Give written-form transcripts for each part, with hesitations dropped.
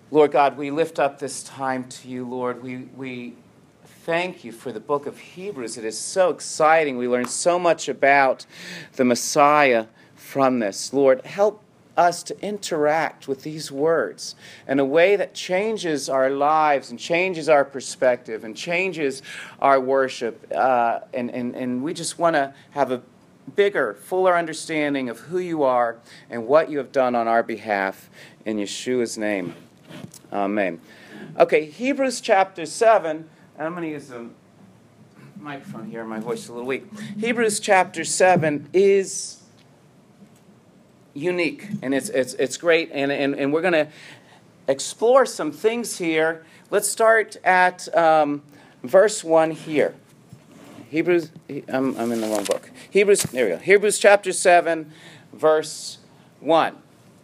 Lord God, we lift up this time to you, Lord. We thank you for the book of Hebrews. It is so exciting. We learn so much about the Messiah from this. Lord, help us to interact with these words in a way that changes our lives and changes our perspective and changes our worship. And we just want to have a bigger, fuller understanding of who you are and what you have done on our behalf. In Yeshua's name, amen. Okay, Hebrews chapter 7. I'm going to use the microphone here. My voice is a little weak. Hebrews chapter 7 is unique, and it's great, and we're going to explore some things here. Let's start at verse 1 here. Hebrews, I'm in the wrong book. Hebrews, there we go. Hebrews chapter 7, verse 1.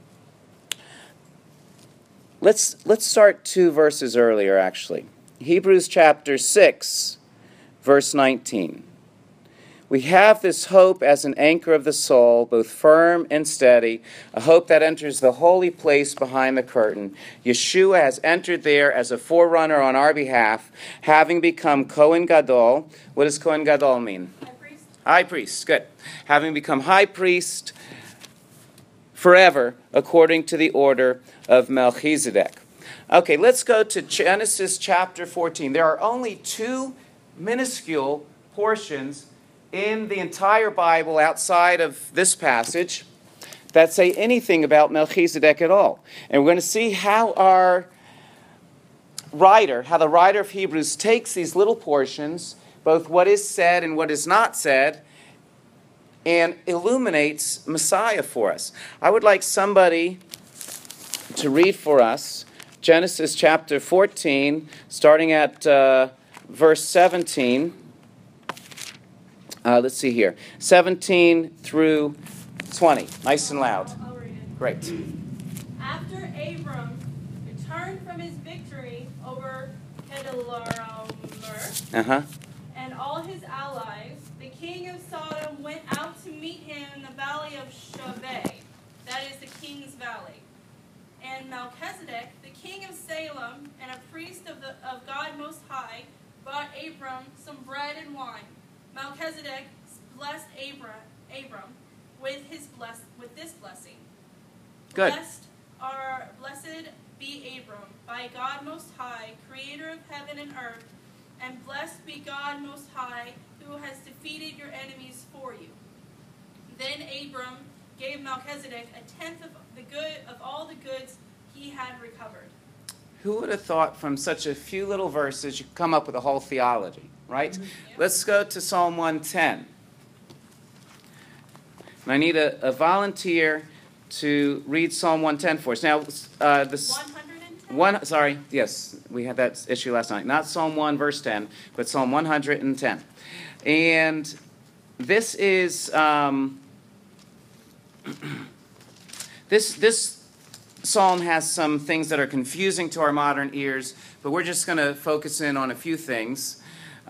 Let's start 2 verses earlier, actually. Hebrews chapter 6, verse 19. We have this hope as an anchor of the soul, both firm and steady, a hope that enters the holy place behind the curtain. Yeshua has entered there as a forerunner on our behalf, having become Kohen Gadol. What does Kohen Gadol mean? High priest. High priest, good. Having become high priest forever, according to the order of Melchizedek. Okay, let's go to Genesis chapter 14. There are only 2 minuscule portions in the entire Bible outside of this passage that say anything about Melchizedek at all. And we're going to see how the writer of Hebrews takes these little portions, both what is said and what is not said, and illuminates Messiah for us. I would like somebody to read for us Genesis chapter 14, starting at verse 17. Let's see here. 17 through 20. Nice and loud. I'll read it. Great. After Abram returned from his victory over Kedorlaomer and all his allies, the king of Sodom went out to meet him in the valley of Shaveh, that is the king's valley. And Melchizedek, the king of Salem and a priest of God Most High, brought Abram some bread and wine. Melchizedek blessed Abram with this blessing. Good. Blessed be Abram by God Most High, creator of heaven and earth, and blessed be God Most High, who has defeated your enemies for you. Then Abram gave Melchizedek a tenth of all the goods he had recovered. Who would have thought from such a few little verses you could come up with a whole theology, right? Yep. Let's go to Psalm 110. And I need a volunteer to read Psalm 110 for us. Now, this 110? Yes, we had that issue last night. Not Psalm 1, verse 10, but Psalm 110. And this is this psalm has some things that are confusing to our modern ears, but we're just going to focus in on a few things.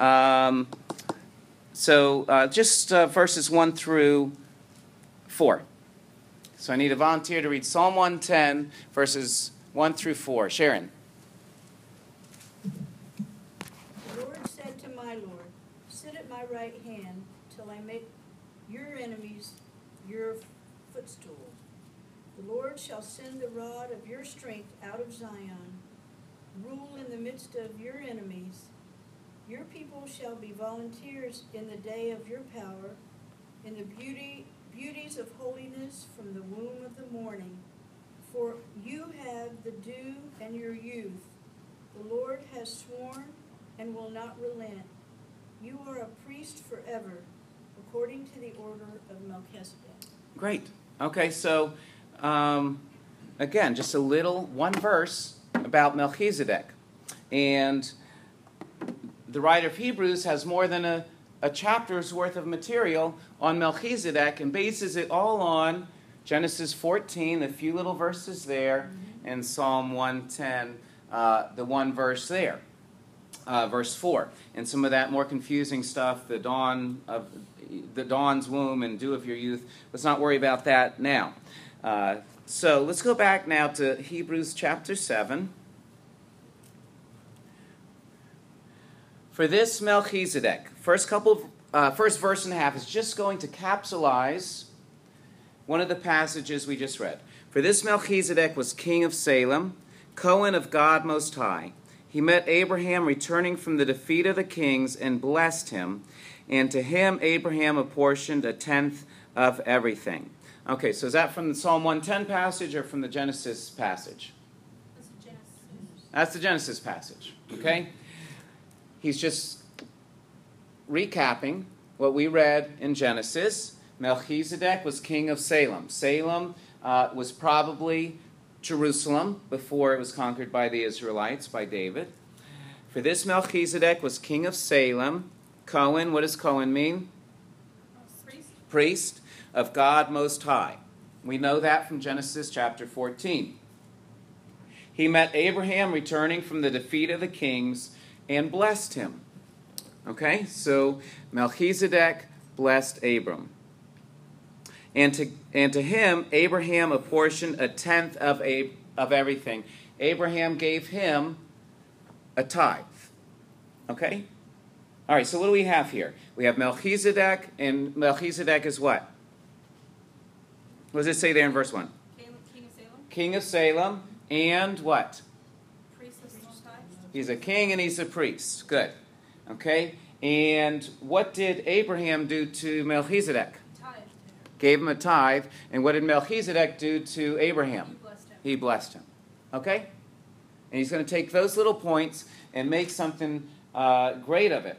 Just verses 1 through 4. So I need a volunteer to read Psalm 110, verses 1 through 4. Sharon. The Lord said to my Lord, sit at my right hand till I make your enemies your footstool. The Lord shall send the rod of your strength out of Zion, rule in the midst of your enemies. Your people shall be volunteers in the day of your power, in the beauties of holiness from the womb of the morning. For you have the dew and your youth. The Lord has sworn and will not relent. You are a priest forever, according to the order of Melchizedek. Great. Okay, so again, just one verse about Melchizedek. And the writer of Hebrews has more than a chapter's worth of material on Melchizedek and bases it all on Genesis 14, the few little verses there, and Psalm 110, the one verse there, verse 4. And some of that more confusing stuff, the dawn's womb and dew of your youth. Let's not worry about that now. So let's go back now to Hebrews chapter 7. For this Melchizedek, first verse and a half is just going to capsulize one of the passages we just read. For this Melchizedek was king of Salem, Cohen of God Most High. He met Abraham returning from the defeat of the kings and blessed him, and to him Abraham apportioned a tenth of everything. Okay, so is that from the Psalm 110 passage or from the Genesis passage? That's the Genesis passage, okay? He's just recapping what we read in Genesis. Melchizedek was king of Salem. Salem was probably Jerusalem before it was conquered by the Israelites, by David. For this Melchizedek was king of Salem. Cohen, what does Cohen mean? Priest of God Most High. We know that from Genesis chapter 14. He met Abraham returning from the defeat of the kings and blessed him. Okay, so Melchizedek blessed Abram. And to him, Abraham apportioned a tenth of everything. Abraham gave him a tithe. Okay? All right, so what do we have here? We have Melchizedek, and Melchizedek is what? What does it say there in verse 1? King of Salem. King of Salem, and what? Priest of the Most High. He's a king and he's a priest. Good. Okay? And what did Abraham do to Melchizedek? Gave him a tithe. And what did Melchizedek do to Abraham? He blessed him. Okay? And he's going to take those little points and make something great of it.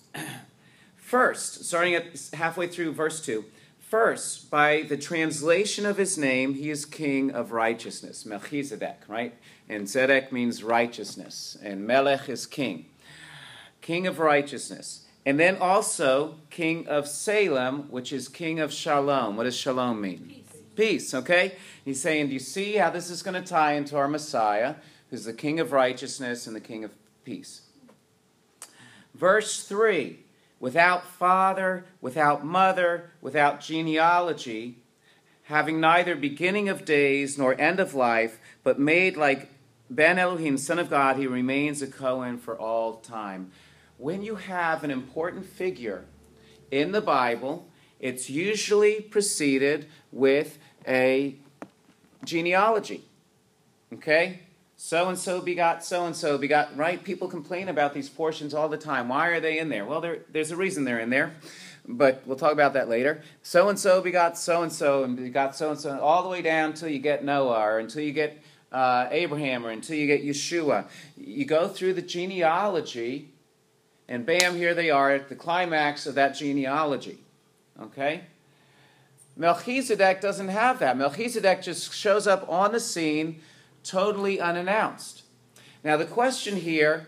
First, starting at halfway through verse 2, first, by the translation of his name, he is king of righteousness, Melchizedek, right? And Zedek means righteousness, and Melech is king. King of righteousness. And then also king of Salem, which is king of Shalom. What does Shalom mean? Peace. Peace, okay? He's saying, do you see how this is going to tie into our Messiah, who's the king of righteousness and the king of peace? Verse 3, without father, without mother, without genealogy, having neither beginning of days nor end of life, but made like Ben Elohim, son of God, he remains a Cohen for all time. When you have an important figure in the Bible, it's usually preceded with a genealogy. Okay? So-and-so begot so-and-so begot, right? People complain about these portions all the time. Why are they in there? Well, there's a reason they're in there, but we'll talk about that later. So-and-so begot so-and-so and begot so-and-so, all the way down until you get Noah, or until you get Abraham, or until you get Yeshua. You go through the genealogy, and bam, here they are at the climax of that genealogy. Okay? Melchizedek doesn't have that. Melchizedek just shows up on the scene totally unannounced. Now, the question here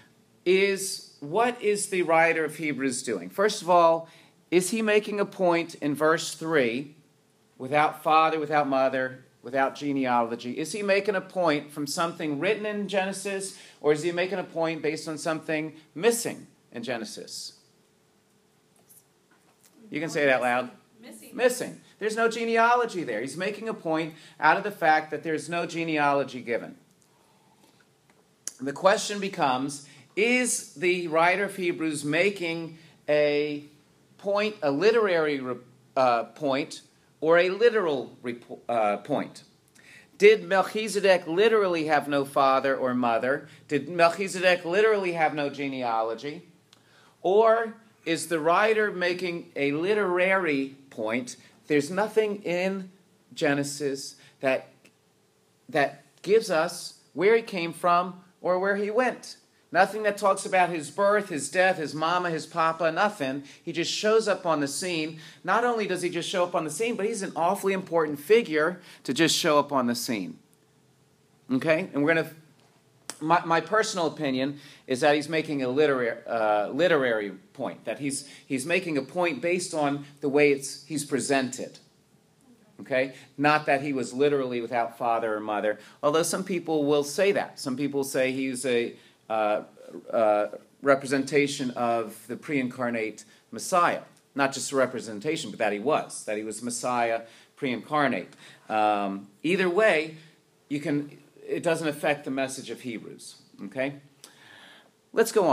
is, what is the writer of Hebrews doing? First of all, is he making a point in verse 3, without father, without mother, without genealogy? Is he making a point from something written in Genesis, or is he making a point based on something missing in Genesis? You can say it out loud. Missing. There's no genealogy there. He's making a point out of the fact that there's no genealogy given. The question becomes, is the writer of Hebrews making a point, a literary point, or a literal point? Did Melchizedek literally have no father or mother? Did Melchizedek literally have no genealogy? Or is the writer making a literary point? There's nothing in Genesis that gives us where he came from or where he went. Nothing that talks about his birth, his death, his mama, his papa, nothing. He just shows up on the scene. Not only does he just show up on the scene, but he's an awfully important figure to just show up on the scene. Okay? And we're going to... My personal opinion is that he's making a literary point, that he's making a point based on the way he's presented. Okay? Not that he was literally without father or mother, although some people will say that. Some people say he's a representation of the pre-incarnate Messiah. Not just a representation, but that he was Messiah pre-incarnate. Either way, it doesn't affect the message of Hebrews. Okay? Let's go on.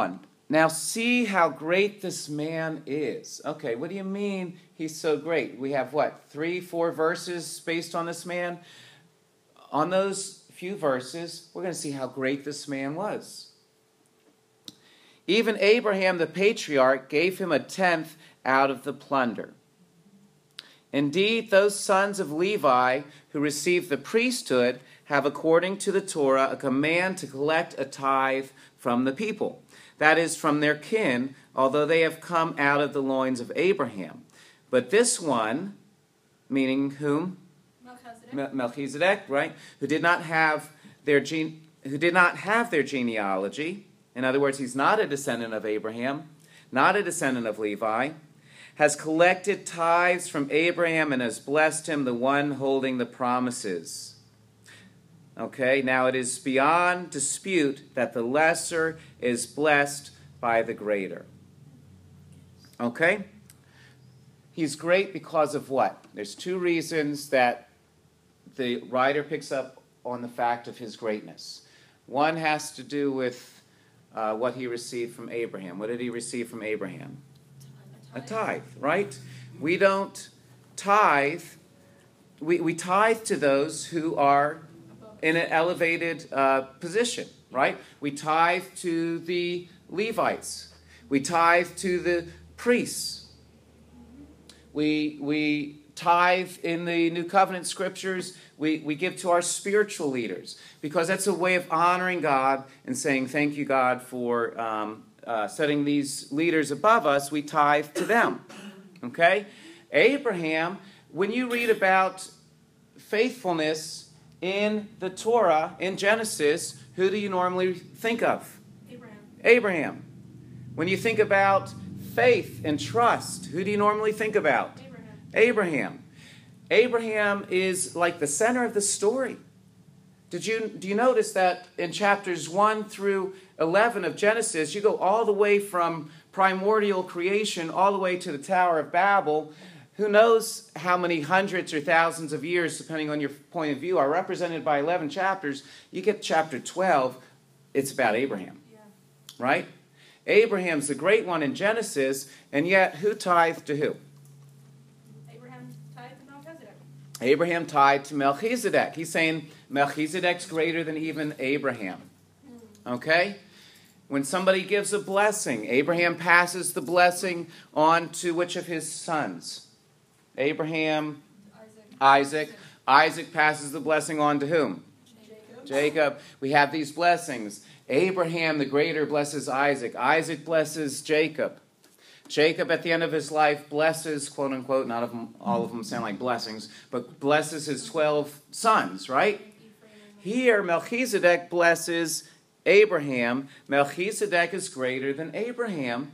Now see how great this man is. Okay, what do you mean he's so great? We have what, 3, 4 verses based on this man? On those few verses, we're going to see how great this man was. Even Abraham the patriarch gave him a tenth out of the plunder. Indeed, those sons of Levi who received the priesthood have, according to the Torah, a command to collect a tithe from the people. That is, from their kin, although they have come out of the loins of Abraham. But this one, meaning whom? Melchizedek, right? Who did not have their genealogy. In other words, he's not a descendant of Abraham, not a descendant of Levi, has collected tithes from Abraham and has blessed him, the one holding the promises. Okay, now it is beyond dispute that the lesser is blessed by the greater. Okay? He's great because of what? There's 2 reasons that the writer picks up on the fact of his greatness. One has to do with what he received from Abraham. What did he receive from Abraham? A tithe, right? We don't tithe. We tithe to those who are in an elevated position, right? We tithe to the Levites. We tithe to the priests. We tithe in the New Covenant scriptures. We give to our spiritual leaders because that's a way of honoring God and saying, thank you, God, for setting these leaders above us. We tithe to them, okay? Abraham, when you read about faithfulness in the Torah, in Genesis, who do you normally think of? Abraham. When you think about faith and trust, who do you normally think about? Abraham. Abraham is like the center of the story. Do you notice that in chapters 1 through 11 of Genesis, you go all the way from primordial creation all the way to the Tower of Babel? Who knows how many hundreds or thousands of years, depending on your point of view, are represented by 11 chapters. You get chapter 12, it's about Abraham, right? Abraham's the great one in Genesis, and yet who tithed to who? Abraham tithed to Melchizedek. Abraham tithed to Melchizedek. He's saying Melchizedek's greater than even Abraham, okay? When somebody gives a blessing, Abraham passes the blessing on to which of his sons? Abraham, Isaac. Isaac passes the blessing on to whom? Jacob. We have these blessings. Abraham the greater blesses Isaac. Isaac blesses Jacob. Jacob at the end of his life blesses, quote unquote, not of them, all of them sound like blessings, but blesses his 12 sons, right? Here Melchizedek blesses Abraham. Melchizedek is greater than Abraham.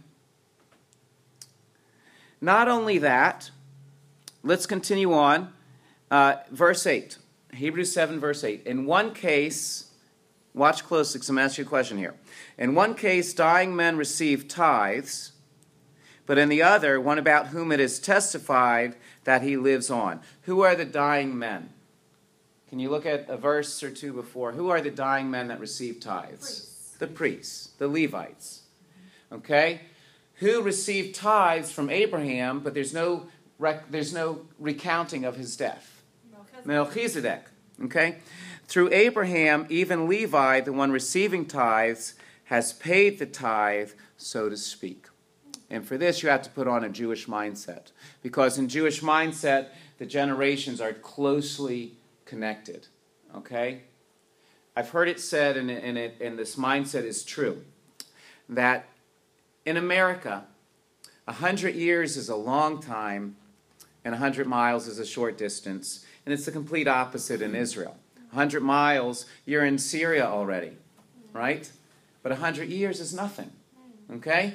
Not only that, let's continue on. Verse 8. Hebrews 7, verse 8. In one case, watch closely because I'm asking you a question here. In one case, dying men receive tithes, but in the other, one about whom it is testified that he lives on. Who are the dying men? Can you look at a verse or 2 before? Who are the dying men that receive tithes? The priests, the Levites. Okay? Who received tithes from Abraham, but there's no recounting of his death? Melchizedek. Okay? Through Abraham, even Levi, the one receiving tithes, has paid the tithe, so to speak. And for this, you have to put on a Jewish mindset. Because in Jewish mindset, the generations are closely connected. Okay? I've heard it said, and this mindset is true, that in America, 100 years is a long time, and 100 miles is a short distance. And it's the complete opposite in Israel. 100 miles, you're in Syria already, right? But 100 years is nothing. Okay?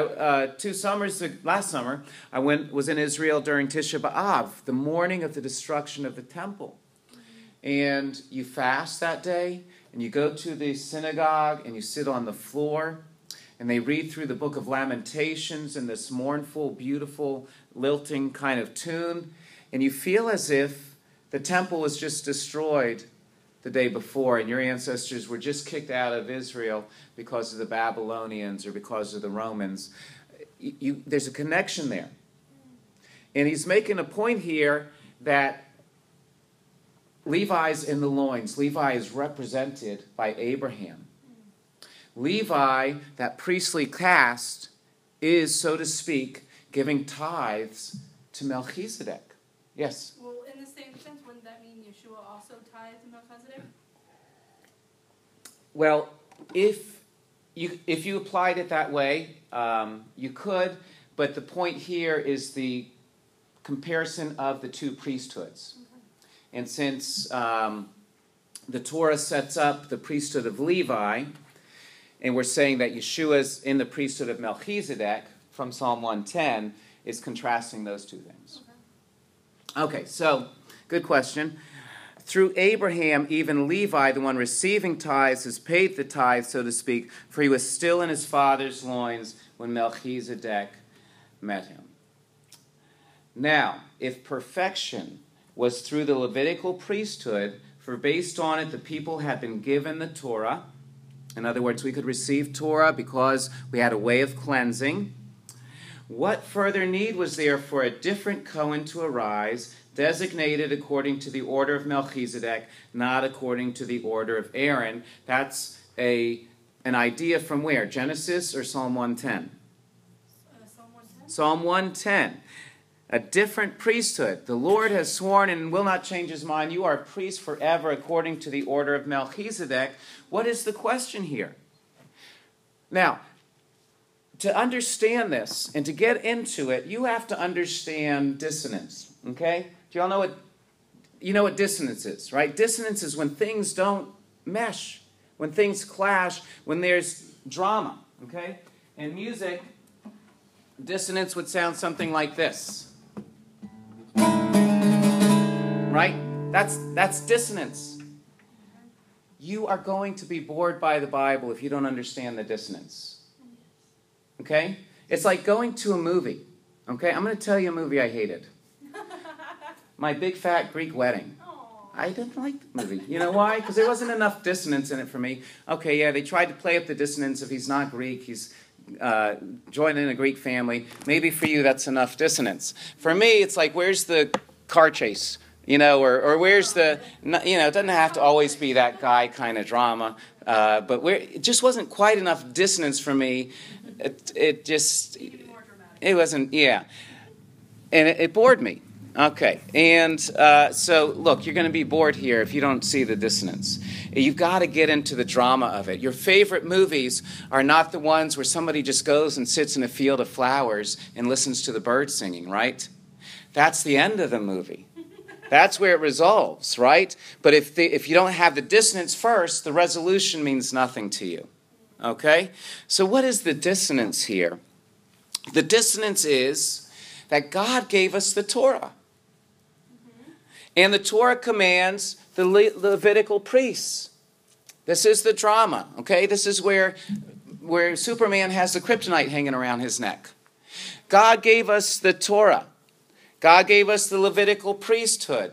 Last summer, I was in Israel during Tisha B'Av, the morning of the destruction of the temple. And you fast that day, and you go to the synagogue, and you sit on the floor, and they read through the book of Lamentations in this mournful, beautiful, lilting kind of tune, and you feel as if the temple was just destroyed the day before, and your ancestors were just kicked out of Israel because of the Babylonians or because of the Romans. There's a connection there. And he's making a point here that Levi's in the loins. Levi is represented by Abraham. Levi, that priestly caste, is, so to speak, giving tithes to Melchizedek. Yes? Well, in the same sense, wouldn't that mean Yeshua also tithed to Melchizedek? Well, if you applied it that way, you could, but the point here is the comparison of the two priesthoods. Okay. And since the Torah sets up the priesthood of Levi, and we're saying that Yeshua's in the priesthood of Melchizedek from Psalm 110, is contrasting those two things. Okay, so good question. Through Abraham, even Levi, the one receiving tithes, has paid the tithe, so to speak, for he was still in his father's loins when Melchizedek met him. Now, if perfection was through the Levitical priesthood, for based on it the people had been given the Torah, in other words, we could receive Torah because we had a way of cleansing, what further need was there for a different Cohen to arise, designated according to the order of Melchizedek, not according to the order of Aaron? That's an idea from where? Genesis or Psalm 110? Psalm 110. Psalm 110. A different priesthood. The Lord has sworn and will not change his mind. You are a priest forever according to the order of Melchizedek. What is the question here? Now, to understand this and to get into it, you have to understand dissonance. Okay? Do you all know what dissonance is, right? Dissonance is when things don't mesh, when things clash, when there's drama. Okay? In music, dissonance would sound something like this. Right? That's dissonance. You are going to be bored by the Bible if you don't understand the dissonance. Okay? It's like going to a movie. Okay? I'm going to tell you a movie I hated. My Big Fat Greek Wedding. I didn't like the movie. You know why? Because there wasn't enough dissonance in it for me. Okay, yeah, they tried to play up the dissonance if he's not Greek, he's joined in a Greek family. Maybe for you that's enough dissonance. For me, it's like, where's the car chase? Or where's the, it doesn't have to always be that guy kind of drama, but it just wasn't quite enough dissonance for me. It wasn't, yeah. And it bored me. Okay, and so look, you're going to be bored here if you don't see the dissonance. You've got to get into the drama of it. Your favorite movies are not the ones where somebody just goes and sits in a field of flowers and listens to the birds singing, right? That's the end of the movie. That's where it resolves, right? But if you don't have the dissonance first, the resolution means nothing to you. Okay? So what is the dissonance here? The dissonance is that God gave us the Torah. And the Torah commands the Levitical priests. This is the drama, okay? This is where Superman has the kryptonite hanging around his neck. God gave us the Torah. God gave us the Levitical priesthood.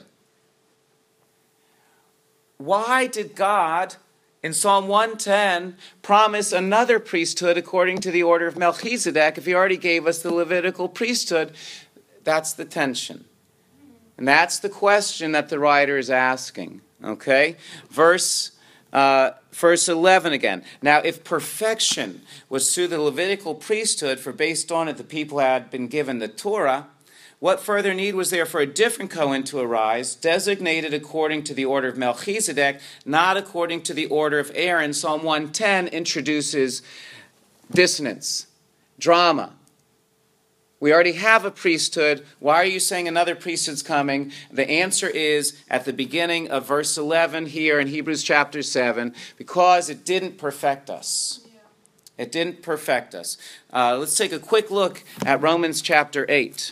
Why did God, in Psalm 110, promise another priesthood according to the order of Melchizedek if he already gave us the Levitical priesthood? That's the tension. And that's the question that the writer is asking. Okay? Verse 11 again. Now, if perfection was through the Levitical priesthood, for based on it the people had been given the Torah, what further need was there for a different Cohen to arise, designated according to the order of Melchizedek, not according to the order of Aaron? Psalm 110 introduces dissonance, drama. We already have a priesthood. Why are you saying another priesthood's coming? The answer is at the beginning of verse 11 here in Hebrews chapter 7, because it didn't perfect us. It didn't perfect us. Let's take a quick look at Romans chapter 8.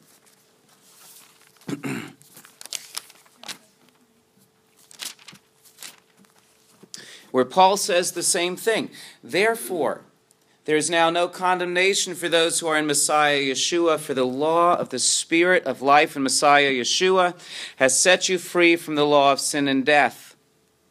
Where Paul says the same thing. Therefore, there is now no condemnation for those who are in Messiah Yeshua, for the law of the Spirit of life in Messiah Yeshua has set you free from the law of sin and death.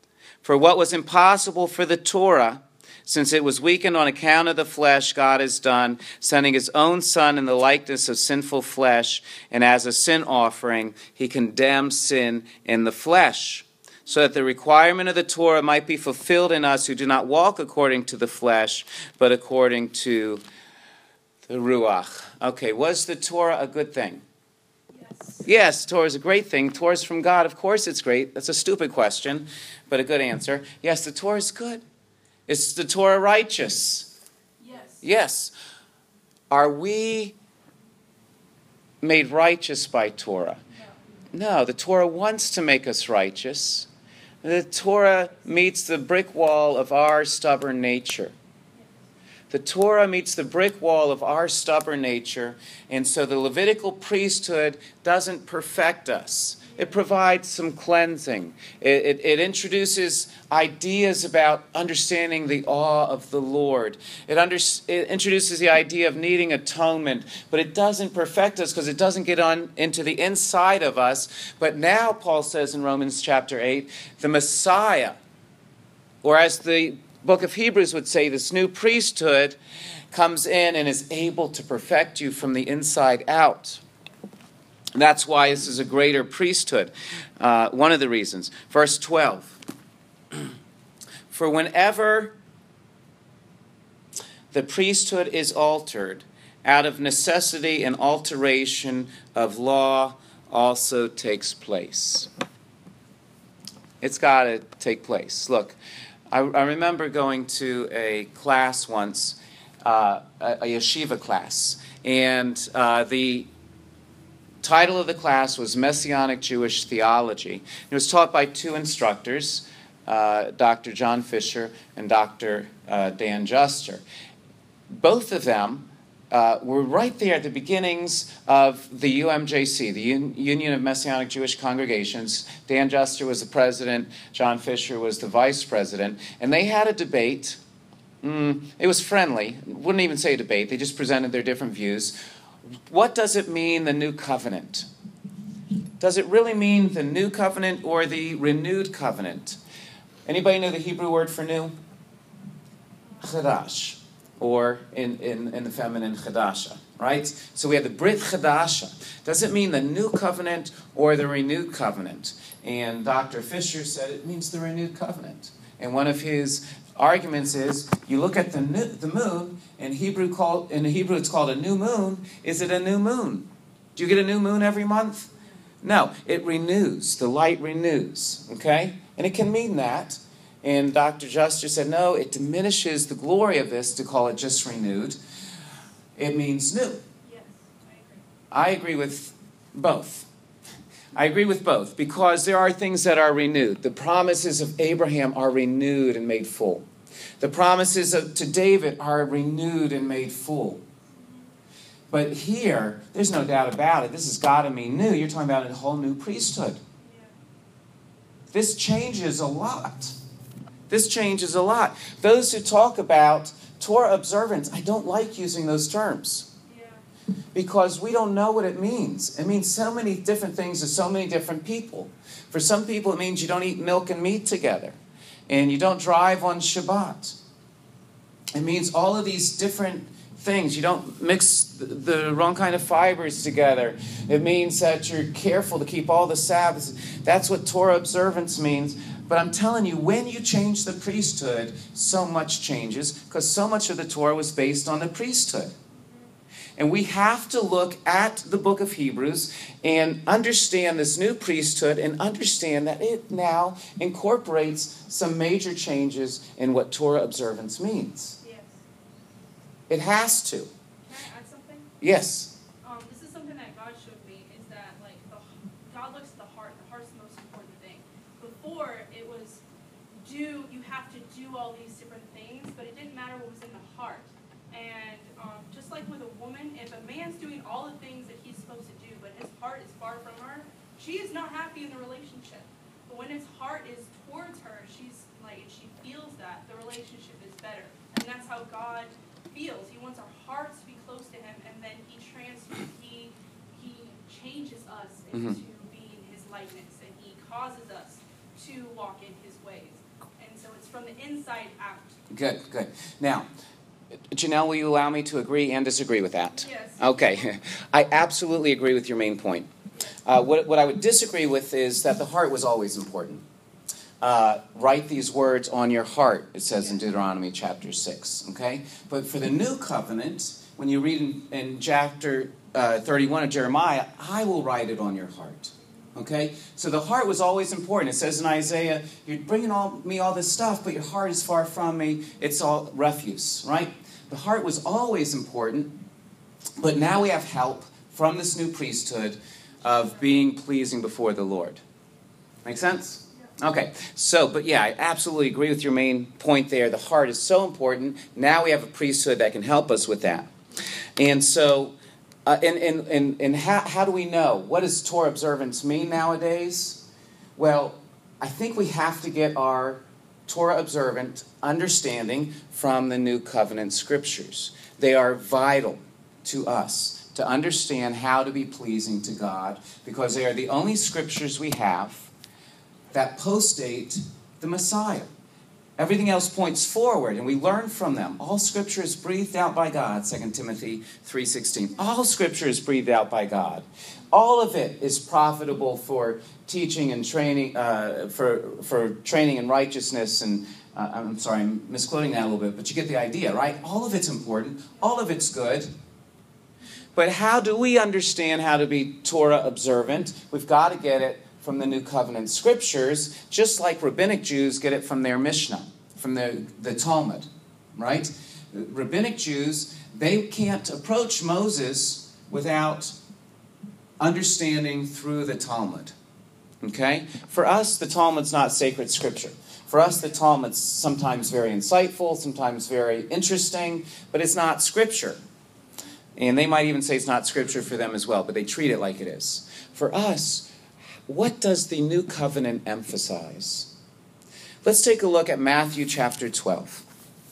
For what was impossible for the Torah, since it was weakened on account of the flesh, God has done, sending his own Son in the likeness of sinful flesh, and as a sin offering, he condemned sin in the flesh, so that the requirement of the Torah might be fulfilled in us who do not walk according to the flesh, but according to the Ruach. Okay, was the Torah a good thing? Yes, Torah is a great thing. Torah is from God. Of course it's great. That's a stupid question, but a good answer. Yes, the Torah is good. Is the Torah righteous? Yes. Yes. Are we made righteous by Torah? No, the Torah wants to make us righteous. The Torah meets the brick wall of our stubborn nature. The Torah meets the brick wall of our stubborn nature, and so the Levitical priesthood doesn't perfect us. It provides some cleansing. It introduces ideas about understanding the awe of the Lord. It introduces the idea of needing atonement, but it doesn't perfect us because it doesn't get on into the inside of us. But now, Paul says in Romans chapter 8, the Messiah, or as the book of Hebrews would say, this new priesthood comes in and is able to perfect you from the inside out. That's why this is a greater priesthood. One of the reasons. Verse 12. For whenever the priesthood is altered, out of necessity an alteration of law also takes place. It's got to take place. Look, I remember going to a class once, a yeshiva class, and the title of the class was Messianic Jewish Theology. It was taught by two instructors, Dr. John Fisher and Dr. Dan Juster. Both of them were right there at the beginnings of the UMJC, the Union of Messianic Jewish Congregations. Dan Juster was the president, John Fisher was the vice president, and they had a debate. It was friendly. Wouldn't even say a debate. They just presented their different views. What does it mean, the new covenant? Does it really mean the new covenant or the renewed covenant? Anybody know the Hebrew word for new? Chadash. Or in the feminine chadasha, right? So we have the Brit Chadasha. Does it mean the new covenant or the renewed covenant? And Dr. Fisher said it means the renewed covenant. And one of his arguments is, you look at the moon, in Hebrew it's called a new moon. Is it a new moon? Do you get a new moon every month? No, it renews. The light renews, okay? And it can mean that. And Dr. Juster said, no, it diminishes the glory of this to call it just renewed. It means new. Yes, I agree with both. I agree with both because there are things that are renewed. The promises of Abraham are renewed and made full. The promises to David are renewed and made full. But here, there's no doubt about it. This has got to mean new. You're talking about a whole new priesthood. Yeah. This changes a lot. This changes a lot. Those who talk about Torah observance, I don't like using those terms. Yeah. Because we don't know what it means. It means so many different things to so many different people. For some people, it means you don't eat milk and meat together. And you don't drive on Shabbat. It means all of these different things. You don't mix the wrong kind of fibers together. It means that you're careful to keep all the Sabbaths. That's what Torah observance means. But I'm telling you, when you change the priesthood, so much changes, because so much of the Torah was based on the priesthood. And we have to look at the book of Hebrews and understand this new priesthood and understand that it now incorporates some major changes in what Torah observance means. Yes. It has to. Can I add something? Yes. This is something that God showed me, is that God looks at the heart. The heart's the most important thing. Before, it was you have to do all these different things, but it didn't matter what was in the heart. And just like with a woman, if a man's doing all the things that he's supposed to do, but his heart is far from her, she is not happy in the relationship. But when his heart is towards her, she feels that the relationship is better. And that's how God feels. He wants our hearts to be close to him, and then he changes us into being his likeness, and he causes us to walk in his ways. And from the inside out. Good, good. Now, Janelle, will you allow me to agree and disagree with that? Yes. Okay. I absolutely agree with your main point. What I would disagree with is that the heart was always important. Write these words on your heart, it says in Deuteronomy chapter 6. Okay? But for the new covenant, when you read in chapter 31 of Jeremiah, I will write it on your heart. Okay? So the heart was always important. It says in Isaiah, you're bringing me all this stuff, but your heart is far from me. It's all refuse, right? The heart was always important, but now we have help from this new priesthood of being pleasing before the Lord. Make sense? Okay, but yeah, I absolutely agree with your main point there. The heart is so important. Now we have a priesthood that can help us with that. And so, and how do we know? What does Torah observance mean nowadays? Well, I think we have to get our Torah observant understanding from the New Covenant Scriptures. They are vital to us to understand how to be pleasing to God, because they are the only Scriptures we have that postdate the Messiah. Everything else points forward, and we learn from them. All Scripture is breathed out by God, 2 Timothy 3:16. All Scripture is breathed out by God. All of it is profitable for teaching and training, for training in righteousness. And I'm sorry, I'm misquoting that a little bit, but you get the idea, right? All of it's important. All of it's good. But how do we understand how to be Torah observant? We've got to get it from the New Covenant Scriptures, just like Rabbinic Jews get it from their Mishnah, from the Talmud, right? Rabbinic Jews, they can't approach Moses without understanding through the Talmud, okay? For us, the Talmud's not sacred Scripture. For us, the Talmud's sometimes very insightful, sometimes very interesting, but it's not Scripture. And they might even say it's not Scripture for them as well, but they treat it like it is. For us, what does the New Covenant emphasize? Let's take a look at Matthew chapter 12.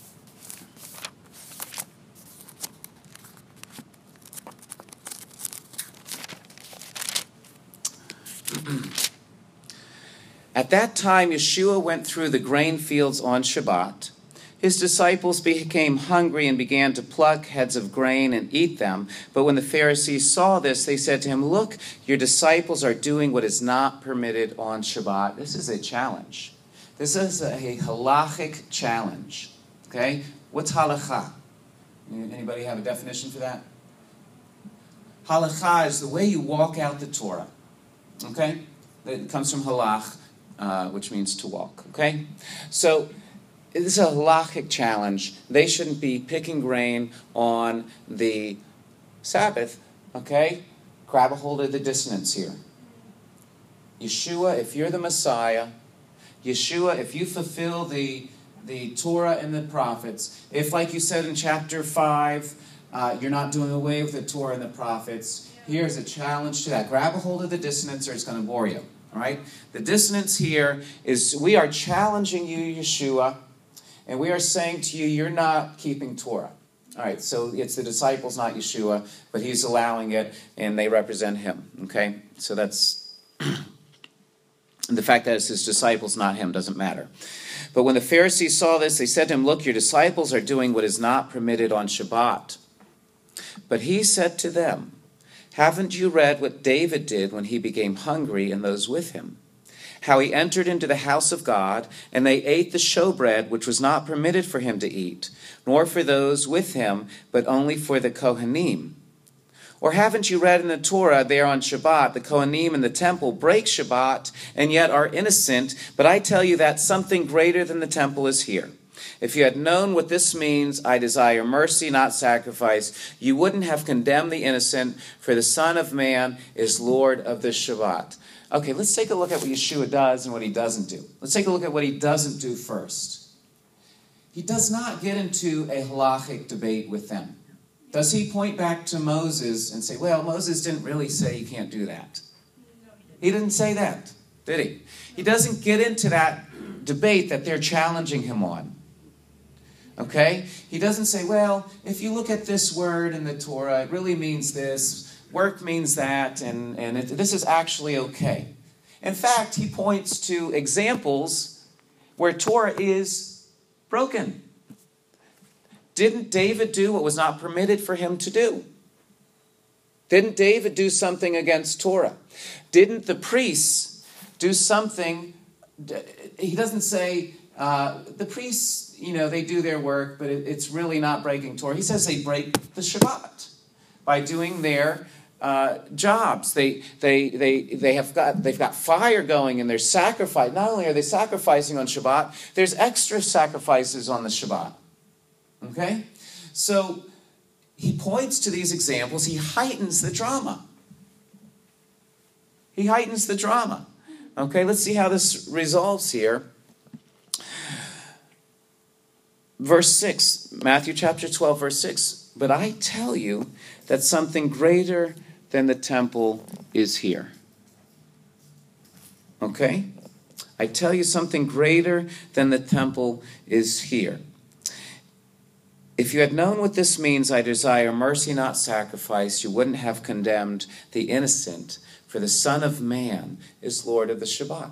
At that time, Yeshua went through the grain fields on Shabbat. His disciples became hungry and began to pluck heads of grain and eat them. But when the Pharisees saw this, they said to him, "Look, your disciples are doing what is not permitted on Shabbat." This is a challenge. This is a halachic challenge. Okay? What's halakha? Anybody have a definition for that? Halakha is the way you walk out the Torah. Okay? It comes from halach, which means to walk. Okay? So, this is a halachic challenge. They shouldn't be picking grain on the Sabbath, okay? Grab a hold of the dissonance here. Yeshua, if you're the Messiah, Yeshua, if you fulfill the Torah and the prophets, if, like you said in chapter 5, you're not doing away with the Torah and the prophets, here's a challenge to that. Grab a hold of the dissonance or it's going to bore you, all right? The dissonance here is we are challenging you, Yeshua, and we are saying to you, you're not keeping Torah. All right, so it's the disciples, not Yeshua, but he's allowing it, and they represent him. Okay, so that's the fact that it's his disciples, not him, doesn't matter. But when the Pharisees saw this, they said to him, "Look, your disciples are doing what is not permitted on Shabbat." But he said to them, "Haven't you read what David did when he became hungry and those with him? How he entered into the house of God, and they ate the showbread, which was not permitted for him to eat, nor for those with him, but only for the Kohanim. Or haven't you read in the Torah there on Shabbat, the Kohanim in the temple break Shabbat, and yet are innocent, but I tell you that something greater than the temple is here. If you had known what this means, I desire mercy, not sacrifice, you wouldn't have condemned the innocent, for the Son of Man is Lord of the Shabbat." Okay, let's take a look at what Yeshua does and what he doesn't do. Let's take a look at what he doesn't do first. He does not get into a halachic debate with them. Does he point back to Moses and say, well, Moses didn't really say you can't do that? He didn't say that, did he? He doesn't get into that debate that they're challenging him on. Okay? He doesn't say, well, if you look at this word in the Torah, it really means this. Work means that, and this is actually okay. In fact, he points to examples where Torah is broken. Didn't David do what was not permitted for him to do? Didn't David do something against Torah? Didn't the priests do something? He doesn't say, the priests, they do their work, but it's really not breaking Torah. He says they break the Shabbat by doing their jobs. They've got fire going and they're sacrificing. Not only are they sacrificing on Shabbat, there's extra sacrifices on the Shabbat. Okay? So he points to these examples. He heightens the drama. Okay, let's see how this resolves here. Verse 6, Matthew chapter 12, verse 6. But I tell you that something greater than the temple is here. Okay? I tell you something greater than the temple is here. If you had known what this means, I desire mercy, not sacrifice, you wouldn't have condemned the innocent, for the Son of Man is Lord of the Shabbat.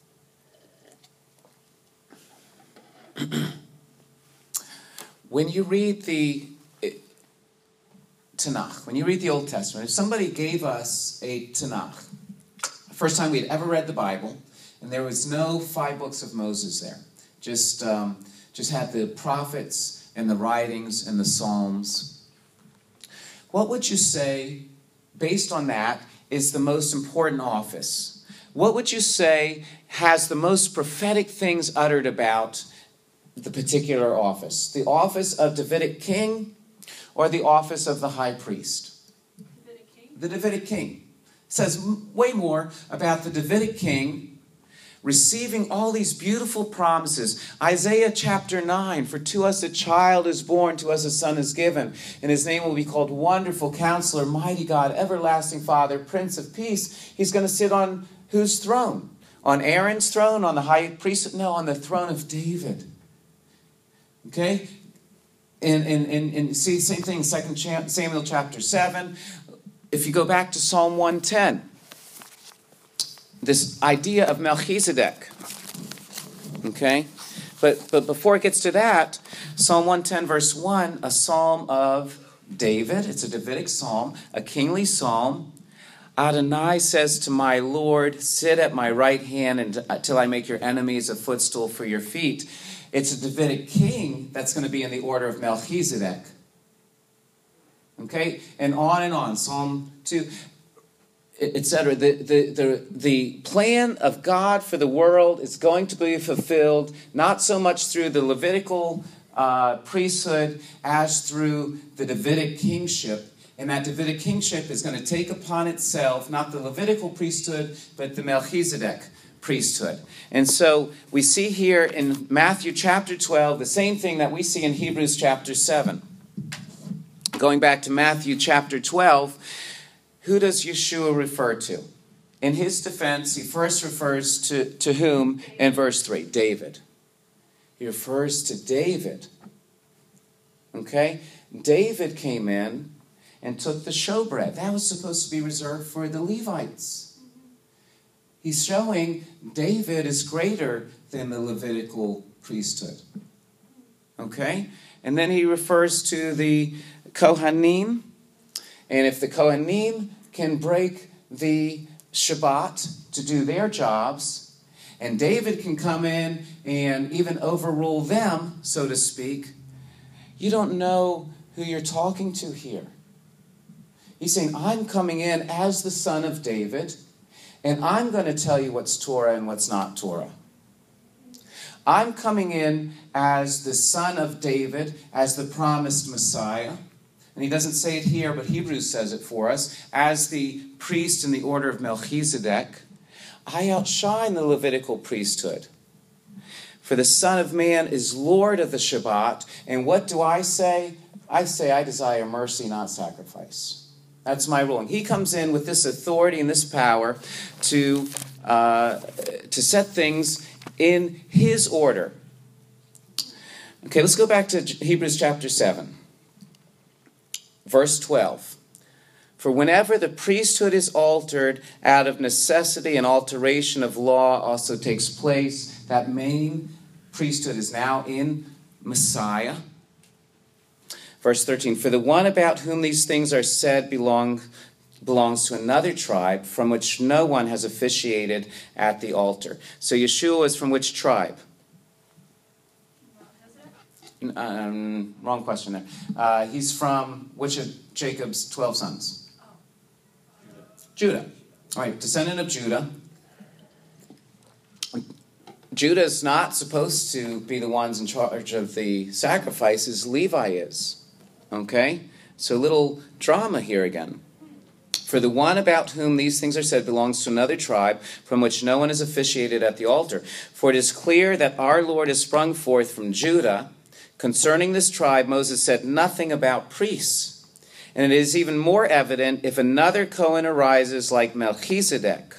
When you read the Tanakh, when you read the Old Testament, if somebody gave us a Tanakh, first time we had ever read the Bible, and there was no 5 books of Moses there, just had the prophets and the writings and the Psalms, what would you say, based on that, is the most important office? What would you say has the most prophetic things uttered about the particular office? The office of Davidic king or the office of the high priest? Davidic king. The Davidic king. It says way more about the Davidic king receiving all these beautiful promises. Isaiah chapter 9, for to us a child is born, to us a son is given, and his name will be called Wonderful Counselor, Mighty God, Everlasting Father, Prince of Peace. He's going to sit on whose throne? On Aaron's throne? On the high priest? No, on the throne of David. Okay? And see, same thing in 2 Samuel chapter 7. If you go back to Psalm 110, this idea of Melchizedek. Okay? But before it gets to that, Psalm 110 verse 1, a psalm of David. It's a Davidic psalm, a kingly psalm. Adonai says to my Lord, sit at my right hand until I make your enemies a footstool for your feet. It's a Davidic king that's going to be in the order of Melchizedek. Okay? And on. Psalm 2, etc. The plan of God for the world is going to be fulfilled not so much through the Levitical priesthood as through the Davidic kingship. And that Davidic kingship is going to take upon itself not the Levitical priesthood, but the Melchizedek priesthood. And so we see here in Matthew chapter 12 the same thing that we see in Hebrews chapter 7. Going back to Matthew chapter 12, who does Yeshua refer to? In his defense, he first refers to whom in verse 3? David. He refers to David. Okay? David came in and took the showbread. That was supposed to be reserved for the Levites. He's showing David is greater than the Levitical priesthood. Okay? And then he refers to the Kohanim. And if the Kohanim can break the Shabbat to do their jobs, and David can come in and even overrule them, so to speak, you don't know who you're talking to here. He's saying, I'm coming in as the son of David, and I'm going to tell you what's Torah and what's not Torah. I'm coming in as the son of David, as the promised Messiah. And he doesn't say it here, but Hebrews says it for us. As the priest in the order of Melchizedek, I outshine the Levitical priesthood. For the Son of Man is Lord of the Shabbat. And what do I say? I say I desire mercy, not sacrifice. That's my ruling. He comes in with this authority and this power to set things in his order. Okay, let's go back to Hebrews chapter 7. Verse 12. For whenever the priesthood is altered, out of necessity an alteration of law also takes place. That main priesthood is now in Messiah. Verse 13, for the one about whom these things are said belongs to another tribe from which no one has officiated at the altar. So Yeshua is from which tribe? Wrong question there. He's from which of Jacob's 12 sons? Judah. All right, descendant of Judah. Judah is not supposed to be the ones in charge of the sacrifices. Levi is. Okay? So a little drama here again. For the one about whom these things are said belongs to another tribe from which no one is officiated at the altar. For it is clear that our Lord is sprung forth from Judah. Concerning this tribe, Moses said nothing about priests. And it is even more evident if another Cohen arises like Melchizedek,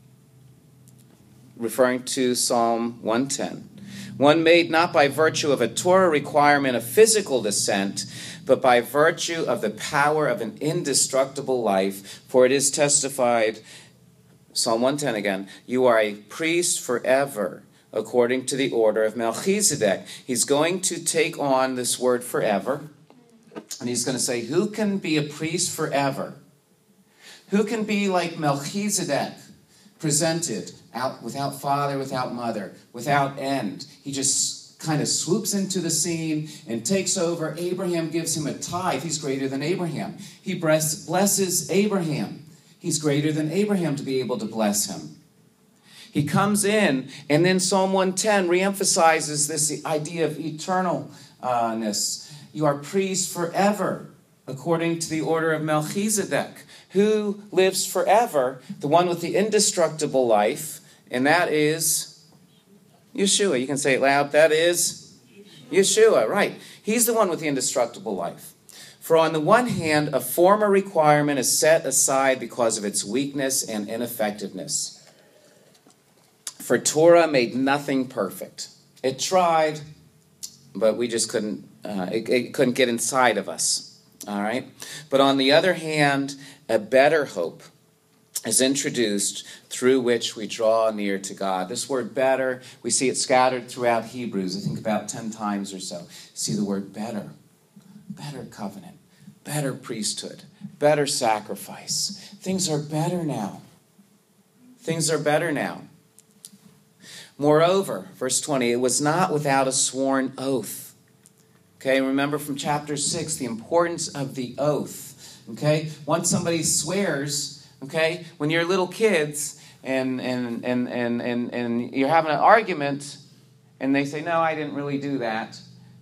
referring to Psalm 110. One made not by virtue of a Torah requirement of physical descent, but by virtue of the power of an indestructible life. For it is testified, Psalm 110 again, you are a priest forever, according to the order of Melchizedek. He's going to take on this word forever, and he's going to say, who can be a priest forever? Who can be like Melchizedek, presented out without father, without mother, without end? He just kind of swoops into the scene and takes over. Abraham gives him a tithe. He's greater than Abraham. He blesses Abraham. He's greater than Abraham to be able to bless him. He comes in, and then Psalm 110 reemphasizes this idea of eternalness. You are priests forever, according to the order of Melchizedek. Who lives forever? The one with the indestructible life, and that is Yeshua. You can say it loud. That is Yeshua, right. He's the one with the indestructible life. For on the one hand, a former requirement is set aside because of its weakness and ineffectiveness. For Torah made nothing perfect. It tried, but we just couldn't, it couldn't get inside of us. All right? But on the other hand, a better hope is introduced through which we draw near to God. This word better, we see it scattered throughout Hebrews, I think about 10 times or so. See the word better. Better covenant. Better priesthood. Better sacrifice. Things are better now. Things are better now. Moreover, verse 20, it was not without a sworn oath. Okay, remember from chapter 6 the importance of the oath. Okay, once somebody swears, okay, when you're little kids and you're having an argument and they say, no, I didn't really do that.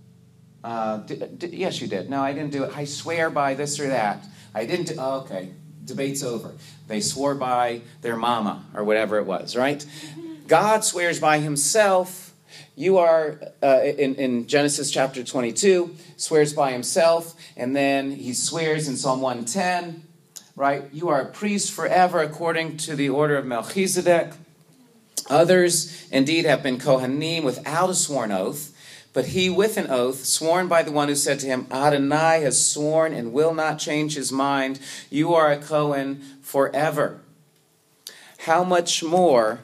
Yes, you did. No, I didn't do it. I swear by this or that. I didn't do, oh, okay, debate's over. They swore by their mama or whatever it was, right? God swears by himself. You are, in Genesis chapter 22, swears by himself, and then he swears in Psalm 110, right? You are a priest forever according to the order of Melchizedek. Others, indeed, have been Kohanim without a sworn oath, but he with an oath, sworn by the one who said to him, Adonai has sworn and will not change his mind. You are a Kohen forever. How much more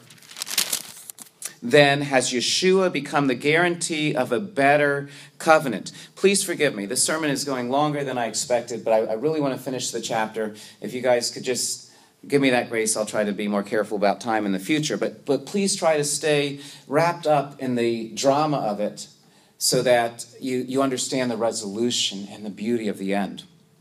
then has Yeshua become the guarantee of a better covenant? Please forgive me. This sermon is going longer than I expected, but I really want to finish the chapter. If you guys could just give me that grace, I'll try to be more careful about time in the future. But please try to stay wrapped up in the drama of it so that you understand the resolution and the beauty of the end.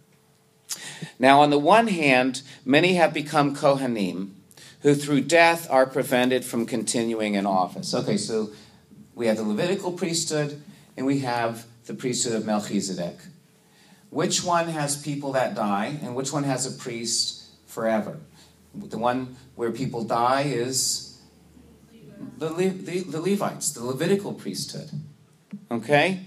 Now, on the one hand, many have become Kohanim, who through death are prevented from continuing in office. Okay, so we have the Levitical priesthood and we have the priesthood of Melchizedek. Which one has people that die and which one has a priest forever? The one where people die is the Levites, the Levitical priesthood. Okay?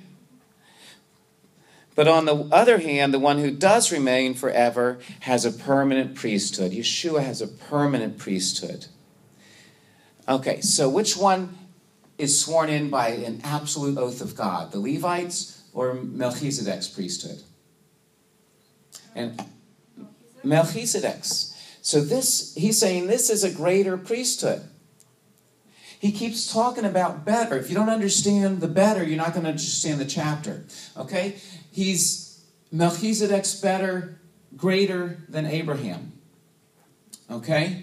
But on the other hand, the one who does remain forever has a permanent priesthood. Yeshua has a permanent priesthood. Okay, so which one is sworn in by an absolute oath of God? The Levites or Melchizedek's priesthood? And Melchizedek's. So he's saying this is a greater priesthood. He keeps talking about better. If you don't understand the better, you're not going to understand the chapter. Okay? Melchizedek's better, greater than Abraham. Okay?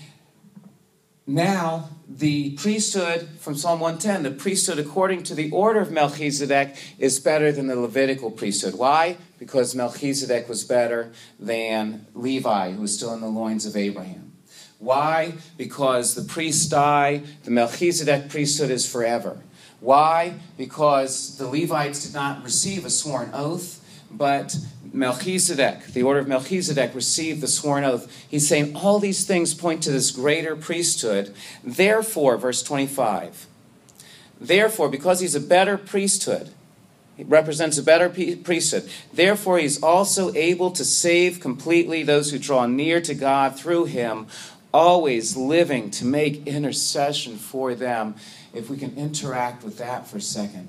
Now, the priesthood from Psalm 110, the priesthood according to the order of Melchizedek is better than the Levitical priesthood. Why? Because Melchizedek was better than Levi, who was still in the loins of Abraham. Why? Because the priests die, the Melchizedek priesthood is forever. Why? Because the Levites did not receive a sworn oath, but Melchizedek, the order of Melchizedek, received the sworn oath. He's saying all these things point to this greater priesthood. Therefore, verse 25, therefore, because he's a better priesthood, he represents a better priesthood, therefore he's also able to save completely those who draw near to God through him, always living to make intercession for them. If we can interact with that for a second.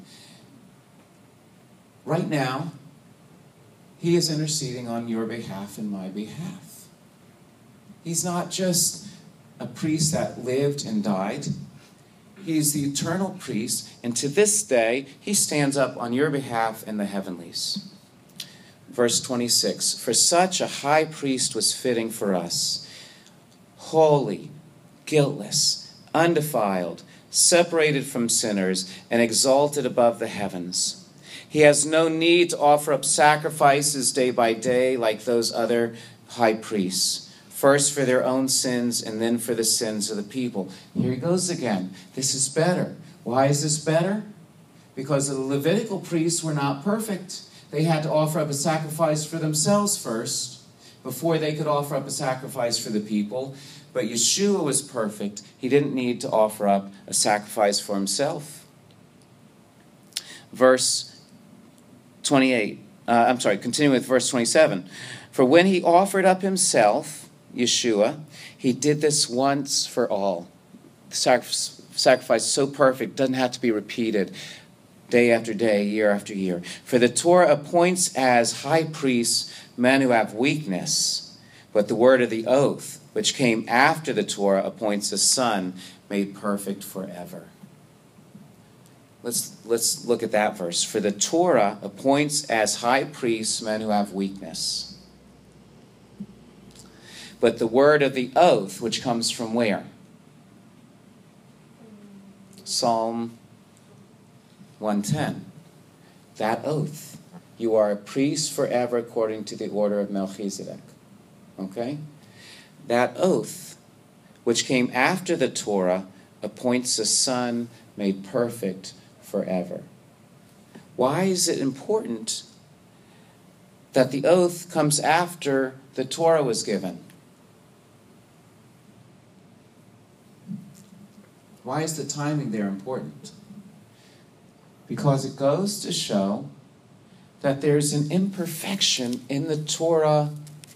Right now, he is interceding on your behalf and my behalf. He's not just a priest that lived and died. He's the eternal priest, and to this day, he stands up on your behalf in the heavenlies. Verse 26, for such a high priest was fitting for us, holy, guiltless, undefiled, separated from sinners, and exalted above the heavens. He has no need to offer up sacrifices day by day like those other high priests, first for their own sins and then for the sins of the people. Here he goes again. This is better. Why is this better? Because the Levitical priests were not perfect. They had to offer up a sacrifice for themselves first before they could offer up a sacrifice for the people. But Yeshua was perfect. He didn't need to offer up a sacrifice for himself. Continue with verse 27. For when he offered up himself, Yeshua, he did this once for all. The sacrifice so perfect, doesn't have to be repeated day after day, year after year. For the Torah appoints as high priests men who have weakness, but the word of the oath, which came after the Torah, appoints a son made perfect forever. Let's look at that verse. For the Torah appoints as high priests men who have weakness. But the word of the oath, which comes from where? Psalm 110. That oath. You are a priest forever according to the order of Melchizedek. Okay? That oath, which came after the Torah, appoints a son made perfect forever. Why is it important that the oath comes after the Torah was given? Why is the timing there important? Because it goes to show that there's an imperfection in the Torah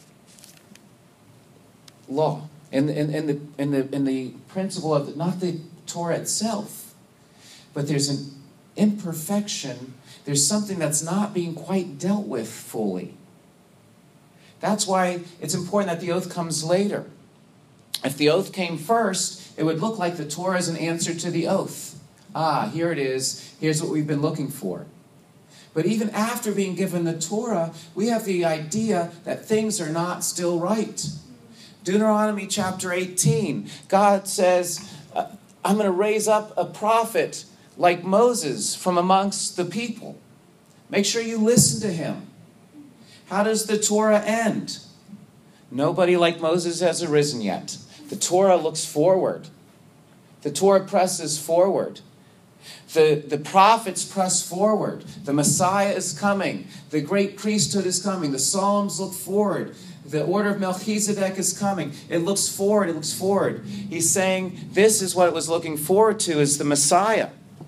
law, in the principle of not the Torah itself, but there's an imperfection. There's something that's not being quite dealt with fully. That's why it's important that the oath comes later. If the oath came first, it would look like the Torah is an answer to the oath. Ah, here it is. Here's what we've been looking for. But even after being given the Torah, we have the idea that things are not still right. Deuteronomy chapter 18, God says, I'm going to raise up a prophet like Moses from amongst the people. Make sure you listen to him. How does the Torah end? Nobody like Moses has arisen yet. The Torah looks forward. The Torah presses forward. The prophets press forward. The Messiah is coming. The great priesthood is coming. The Psalms look forward. The order of Melchizedek is coming. It looks forward. It looks forward. He's saying this is what it was looking forward to, is the Messiah.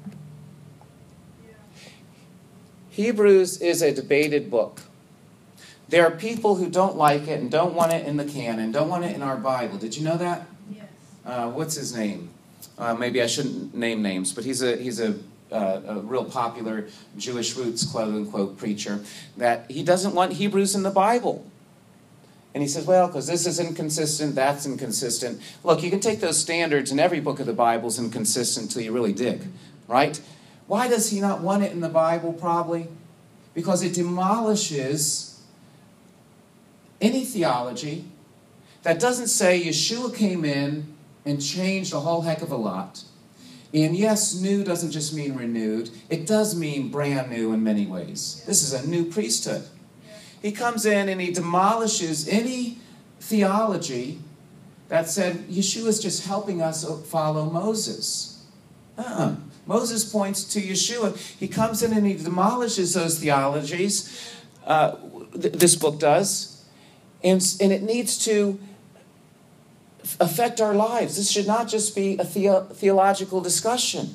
Hebrews is a debated book. There are people who don't like it and don't want it in the canon, don't want it in our Bible. Did you know that? Yes. What's his name? Maybe I shouldn't name names, but he's a real popular Jewish roots, quote-unquote, preacher, that he doesn't want Hebrews in the Bible. And he says, well, because this is inconsistent, that's inconsistent. Look, you can take those standards, and every book of the Bible is inconsistent until you really dig, right? Why does he not want it in the Bible, probably? Because it demolishes any theology that doesn't say Yeshua came in and changed a whole heck of a lot. And yes, new doesn't just mean renewed. It does mean brand new in many ways. This is a new priesthood. He comes in and he demolishes any theology that said Yeshua is just helping us follow Moses. Moses points to Yeshua. He comes in and he demolishes those theologies. This book does. And it needs to affect our lives. This should not just be a theological discussion.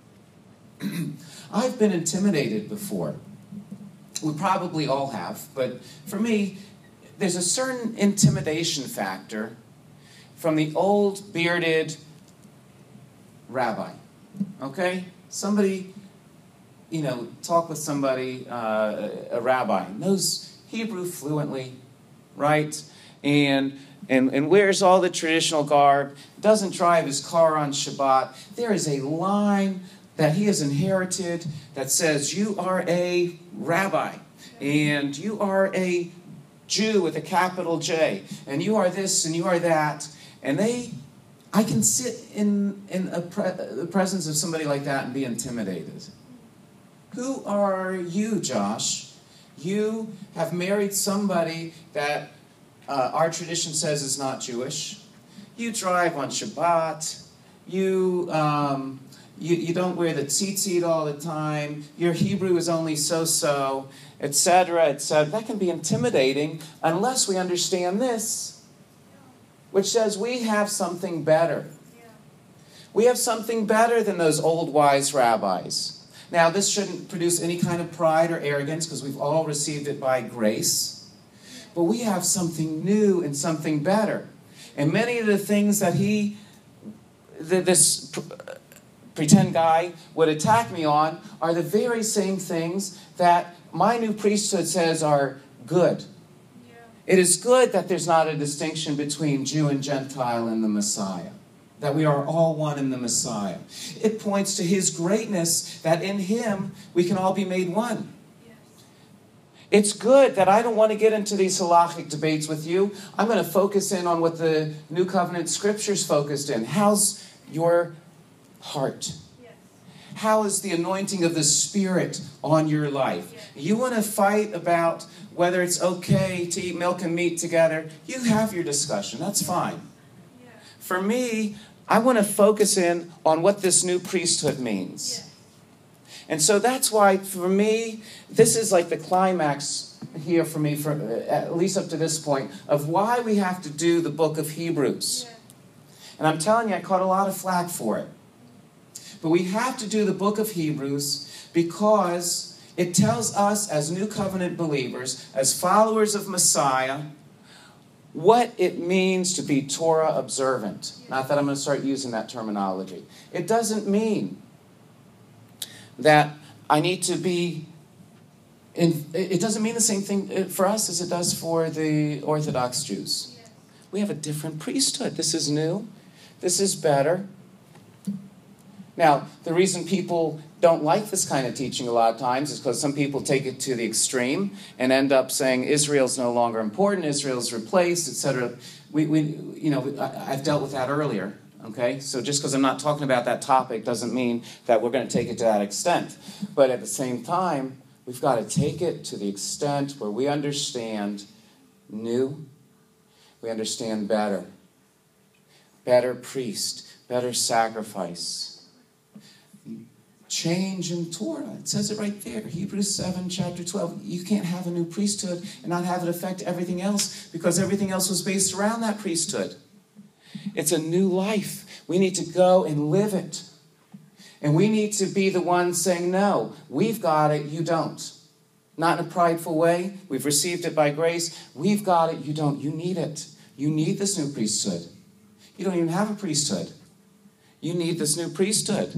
I've been intimidated before. We probably all have, but for me, there's a certain intimidation factor from the old bearded rabbi. Okay? Somebody, talk with somebody, a rabbi, knows Hebrew fluently, right? And wears all the traditional garb, doesn't drive his car on Shabbat. There is a line that he has inherited that says, you are a rabbi, and you are a Jew with a capital J, and you are this and you are that. And I can sit in the presence of somebody like that and be intimidated. Who are you, Josh? You have married somebody that our tradition says is not Jewish. You drive on Shabbat. You don't wear the tzitzit all the time. Your Hebrew is only so-so, etc., etc. That can be intimidating unless we understand this, which says we have something better. We have something better than those old wise rabbis. Now, this shouldn't produce any kind of pride or arrogance because we've all received it by grace. But we have something new and something better. And many of the things that this pretend guy would attack me on are the very same things that my new priesthood says are good. Yeah. It is good that there's not a distinction between Jew and Gentile in the Messiah, that we are all one in the Messiah. It points to his greatness, that in him we can all be made one. Yes. It's good that I don't want to get into these halachic debates with you. I'm going to focus in on what the New Covenant Scriptures focused in. How's your heart? Yes. How is the anointing of the Spirit on your life? Yes. You want to fight about whether it's okay to eat milk and meat together? You have your discussion. That's fine. Yeah. For me, I want to focus in on what this new priesthood means. Yes. And so that's why, for me, this is like the climax here for me, for at least up to this point, of why we have to do the book of Hebrews. Yes. And I'm telling you, I caught a lot of flack for it. But we have to do the book of Hebrews because it tells us as New Covenant believers, as followers of Messiah, what it means to be Torah observant. Not that I'm going to start using that terminology. It doesn't mean that I need to be... It doesn't mean the same thing for us as it does for the Orthodox Jews. We have a different priesthood. This is new. This is better. Now, the reason people don't like this kind of teaching a lot of times is because some people take it to the extreme and end up saying Israel's no longer important, Israel's replaced, etc. I've dealt with that earlier. Okay, so just because I'm not talking about that topic doesn't mean that we're going to take it to that extent. But at the same time, we've got to take it to the extent where we understand new, we understand better. Better priest, better sacrifice. Change in Torah. It says it right there. Hebrews 7, chapter 12. You can't have a new priesthood and not have it affect everything else because everything else was based around that priesthood. It's a new life. We need to go and live it. And we need to be the ones saying, no, we've got it, you don't. Not in a prideful way. We've received it by grace. We've got it, you don't. You need it. You need this new priesthood. You don't even have a priesthood. You need this new priesthood.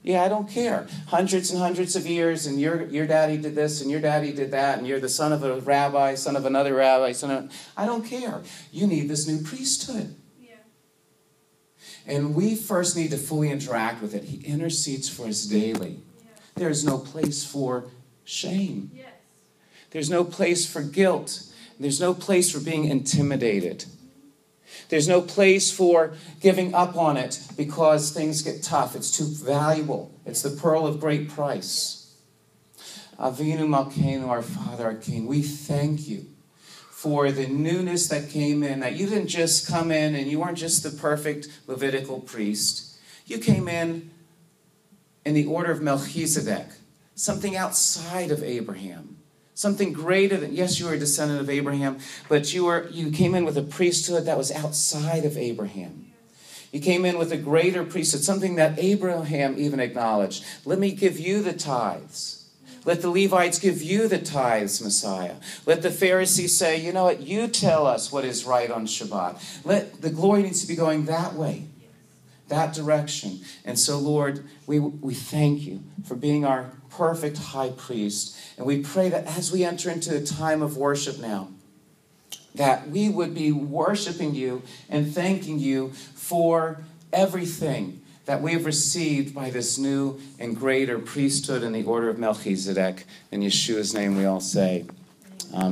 Yeah, I don't care. Hundreds and hundreds of years, and your daddy did this, and your daddy did that, and you're the son of a rabbi, son of another rabbi, I don't care. You need this new priesthood. Yeah. And we first need to fully interact with it. He intercedes for us daily. Yeah. There is no place for shame. Yes. There's no place for guilt. There's no place for being intimidated. There's no place for giving up on it because things get tough. It's too valuable. It's the pearl of great price. Avinu Malkeinu, our Father, our King, we thank you for the newness that came in, that you didn't just come in and you weren't just the perfect Levitical priest. You came in the order of Melchizedek, something outside of Abraham. Something greater than, yes, you were a descendant of Abraham, but you came in with a priesthood that was outside of Abraham. You came in with a greater priesthood, something that Abraham even acknowledged. Let me give you the tithes. Let the Levites give you the tithes, Messiah. Let the Pharisees say, you know what, you tell us what is right on Shabbat. The glory needs to be going that way, that direction. And so, Lord, we thank you for being our perfect high priest. And we pray that as we enter into a time of worship now, that we would be worshiping you and thanking you for everything that we have received by this new and greater priesthood in the order of Melchizedek. In Yeshua's name we all say,